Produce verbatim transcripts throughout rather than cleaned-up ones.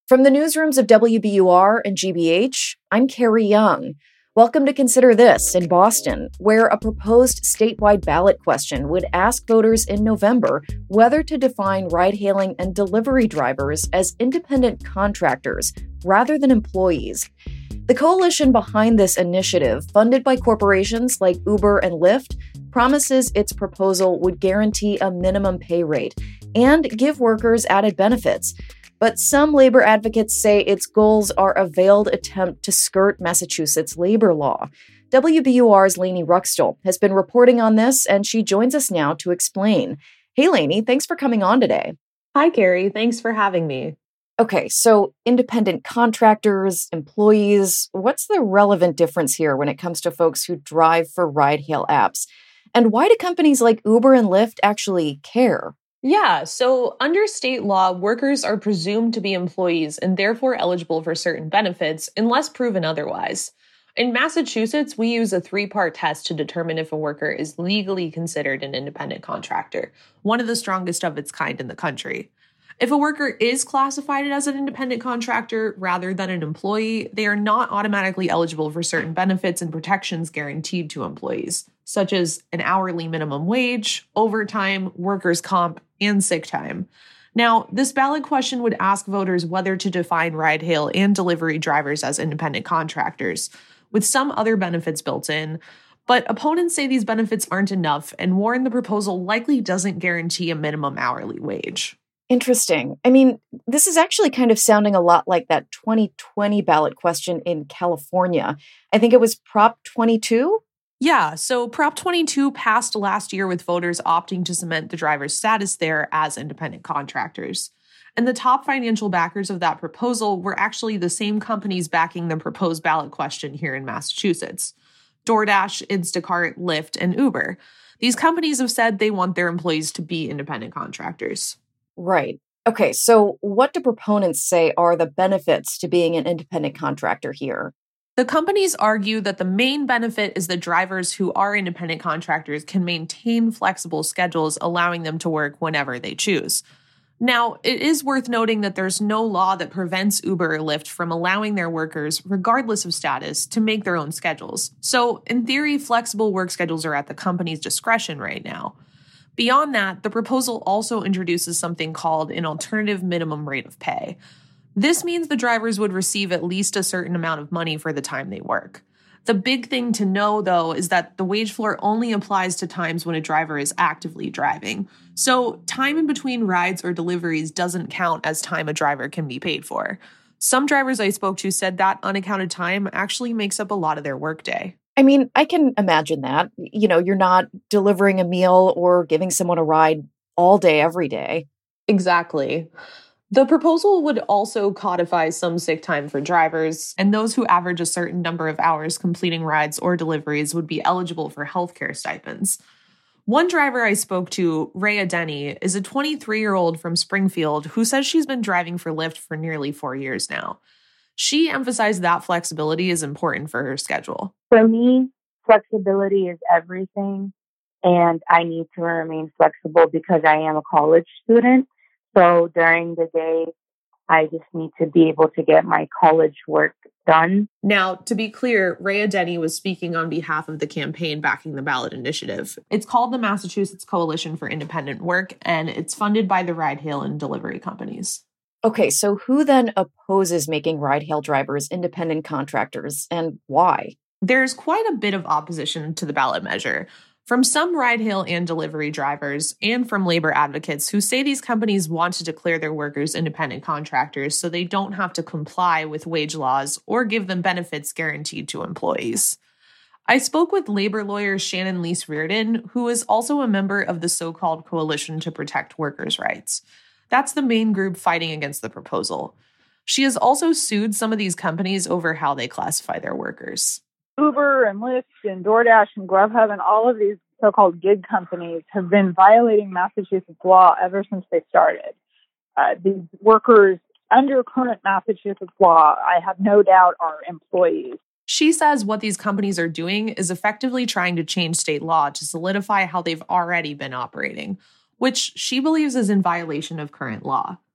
From the newsrooms of W B U R and G B H, I'm Carrie Young. Welcome to Consider This in Boston, where a proposed statewide ballot question would ask voters in November whether to define ride-hailing and delivery drivers as independent contractors rather than employees. The coalition behind this initiative, funded by corporations like Uber and Lyft, promises its proposal would guarantee a minimum pay rate and give workers added benefits. But some labor advocates say its goals are a veiled attempt to skirt Massachusetts labor law. W B U R's Lainey Ruxtel has been reporting on this, and she joins us now to explain. Hey, Lainey, thanks for coming on today. Hi, Carrie. Thanks for having me. Okay, so independent contractors, employees, what's the relevant difference here when it comes to folks who drive for ride-hail apps? And why do companies like Uber and Lyft actually care? Yeah, so under state law, workers are presumed to be employees and therefore eligible for certain benefits unless proven otherwise. In Massachusetts, we use a three-part test to determine if a worker is legally considered an independent contractor, one of the strongest of its kind in the country. If a worker is classified as an independent contractor rather than an employee, they are not automatically eligible for certain benefits and protections guaranteed to employees, such as an hourly minimum wage, overtime, workers' comp, and sick time. Now, this ballot question would ask voters whether to define ride-hail and delivery drivers as independent contractors, with some other benefits built in. But opponents say these benefits aren't enough and warn the proposal likely doesn't guarantee a minimum hourly wage. Interesting. I mean, this is actually kind of sounding a lot like that twenty twenty ballot question in California. I think it was Prop twenty-two? Yeah, so Prop twenty-two passed last year with voters opting to cement the driver's status there as independent contractors. And the top financial backers of that proposal were actually the same companies backing the proposed ballot question here in Massachusetts: DoorDash, Instacart, Lyft, and Uber. These companies have said they want their employees to be independent contractors. Right. Okay, so what do proponents say are the benefits to being an independent contractor here? The companies argue that the main benefit is that drivers who are independent contractors can maintain flexible schedules, allowing them to work whenever they choose. Now, it is worth noting that there's no law that prevents Uber or Lyft from allowing their workers, regardless of status, to make their own schedules. So, in theory, flexible work schedules are at the company's discretion right now. Beyond that, the proposal also introduces something called an alternative minimum rate of pay. This means the drivers would receive at least a certain amount of money for the time they work. The big thing to know, though, is that the wage floor only applies to times when a driver is actively driving. So time in between rides or deliveries doesn't count as time a driver can be paid for. Some drivers I spoke to said that unaccounted time actually makes up a lot of their workday. I mean, I can imagine that. You know, you're not delivering a meal or giving someone a ride all day, every day. Exactly. The proposal would also codify some sick time for drivers, and those who average a certain number of hours completing rides or deliveries would be eligible for healthcare stipends. One driver I spoke to, Rhea Denny, is a twenty-three-year-old from Springfield who says she's been driving for Lyft for nearly four years now. She emphasized that flexibility is important for her schedule. For me, flexibility is everything, and I need to remain flexible because I am a college student. So during the day, I just need to be able to get my college work done. Now, to be clear, Rhea Denny was speaking on behalf of the campaign backing the ballot initiative. It's called the Massachusetts Coalition for Independent Work, and it's funded by the ride-hail and delivery companies. Okay, so who then opposes making ride-hail drivers independent contractors, and why? There's quite a bit of opposition to the ballot measure from some ride-hail and delivery drivers and from labor advocates who say these companies want to declare their workers independent contractors so they don't have to comply with wage laws or give them benefits guaranteed to employees. I spoke with labor lawyer Shannon Lease Reardon, who is also a member of the so-called Coalition to Protect Workers' Rights. That's the main group fighting against the proposal. She has also sued some of these companies over how they classify their workers. Uber and Lyft and DoorDash and Grubhub and all of these so-called gig companies have been violating Massachusetts law ever since they started. Uh, these workers, under current Massachusetts law, I have no doubt are employees. She says what these companies are doing is effectively trying to change state law to solidify how they've already been operating, which she believes is in violation of current law.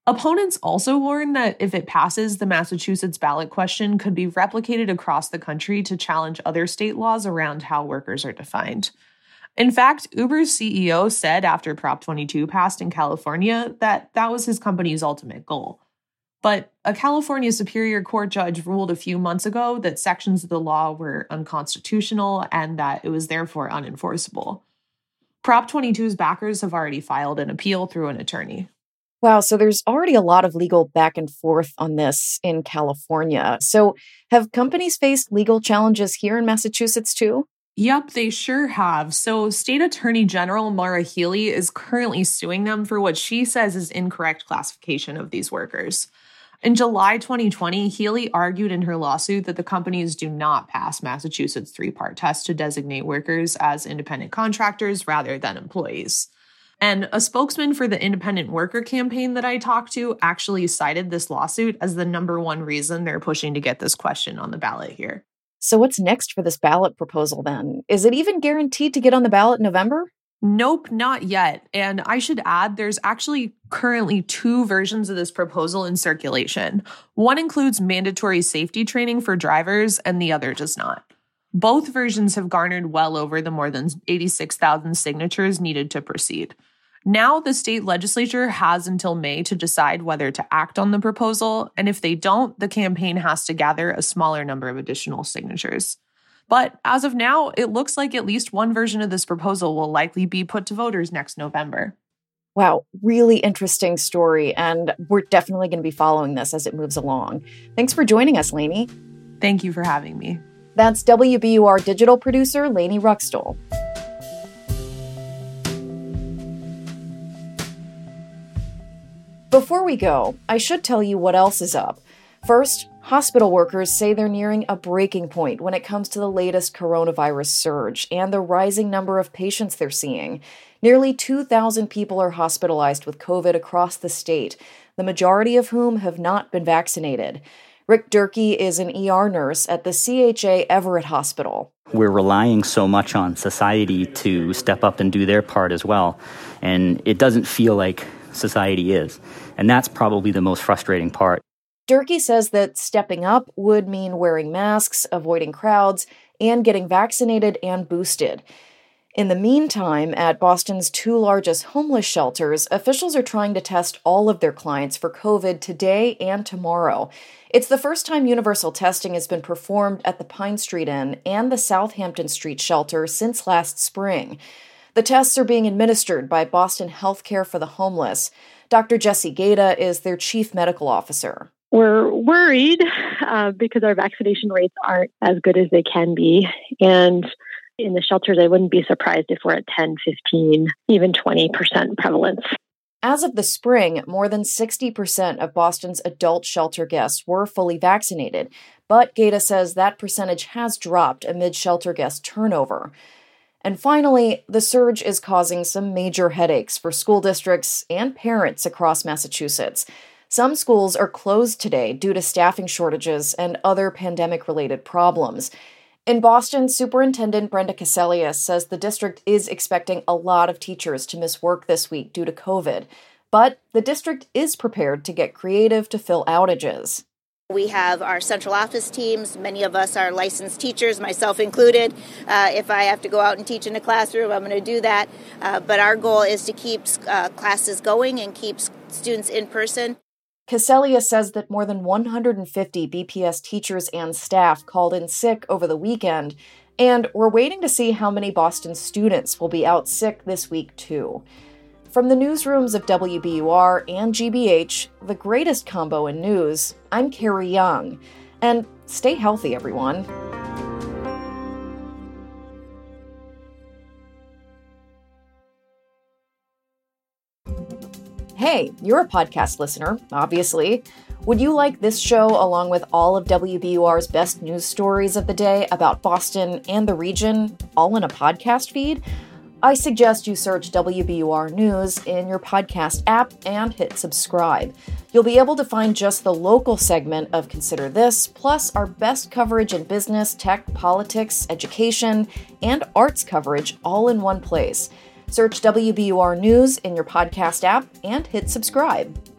Opponents also warn that if it passes, the Massachusetts ballot question could be replicated across the country to challenge other state laws around how workers are defined. In fact, Uber's C E O said after Prop twenty-two passed in California that that was his company's ultimate goal. But a California Superior Court judge ruled a few months ago that sections of the law were unconstitutional and that it was therefore unenforceable. Prop twenty-two's backers have already filed an appeal through an attorney. Wow, so there's already a lot of legal back and forth on this in California. So have companies faced legal challenges here in Massachusetts too? Yep, they sure have. So State Attorney General Maura Healey is currently suing them for what she says is incorrect classification of these workers. In July twenty twenty, Healey argued in her lawsuit that the companies do not pass Massachusetts three-part test to designate workers as independent contractors rather than employees. And a spokesman for the Independent Worker Campaign that I talked to actually cited this lawsuit as the number one reason they're pushing to get this question on the ballot here. So what's next for this ballot proposal then? Is it even guaranteed to get on the ballot in November? Nope, not yet. And I should add, there's actually currently two versions of this proposal in circulation. One includes mandatory safety training for drivers, and the other does not. Both versions have garnered well over the more than eighty-six thousand signatures needed to proceed. Now, the state legislature has until May to decide whether to act on the proposal, and if they don't, the campaign has to gather a smaller number of additional signatures. But as of now, it looks like at least one version of this proposal will likely be put to voters next November. Wow, really interesting story, and we're definitely going to be following this as it moves along. Thanks for joining us, Lainey. Thank you for having me. That's W B U R digital producer Lainey Ruxtol. Before we go, I should tell you what else is up. First, hospital workers say they're nearing a breaking point when it comes to the latest coronavirus surge and the rising number of patients they're seeing. Nearly two thousand people are hospitalized with COVID across the state, the majority of whom have not been vaccinated. Rick Durkee is an E R nurse at the C H A Everett Hospital. We're relying so much on society to step up and do their part as well, and it doesn't feel like society is. And that's probably the most frustrating part. Durkee says that stepping up would mean wearing masks, avoiding crowds, and getting vaccinated and boosted. In the meantime, at Boston's two largest homeless shelters, officials are trying to test all of their clients for COVID today and tomorrow. It's the first time universal testing has been performed at the Pine Street Inn and the Southampton Street shelter since last spring. The tests are being administered by Boston Healthcare for the Homeless. Doctor Jessie Gata is their chief medical officer. We're worried uh, because our vaccination rates aren't as good as they can be. And in the shelters, I wouldn't be surprised if we're at ten, fifteen, even twenty percent prevalence. As of the spring, more than sixty percent of Boston's adult shelter guests were fully vaccinated. But Gata says that percentage has dropped amid shelter guest turnover. And finally, the surge is causing some major headaches for school districts and parents across Massachusetts. Some schools are closed today due to staffing shortages and other pandemic-related problems. In Boston, Superintendent Brenda Cassellius says the district is expecting a lot of teachers to miss work this week due to COVID. But the district is prepared to get creative to fill outages. We have our central office teams. Many of us are licensed teachers, myself included. Uh, if I have to go out and teach in a classroom, I'm going to do that. Uh, but our goal is to keep uh, classes going and keep students in person. Cassellius says that more than one hundred fifty B P S teachers and staff called in sick over the weekend, and we're waiting to see how many Boston students will be out sick this week, too. From the newsrooms of W B U R and G B H, the greatest combo in news, I'm Carrie Young. And stay healthy, everyone. Hey, you're a podcast listener, obviously. Would you like this show along with all of W B U R's best news stories of the day about Boston and the region, all in a podcast feed? I suggest you search W B U R News in your podcast app and hit subscribe. You'll be able to find just the local segment of Consider This, plus our best coverage in business, tech, politics, education, and arts coverage all in one place. Search W B U R News in your podcast app and hit subscribe.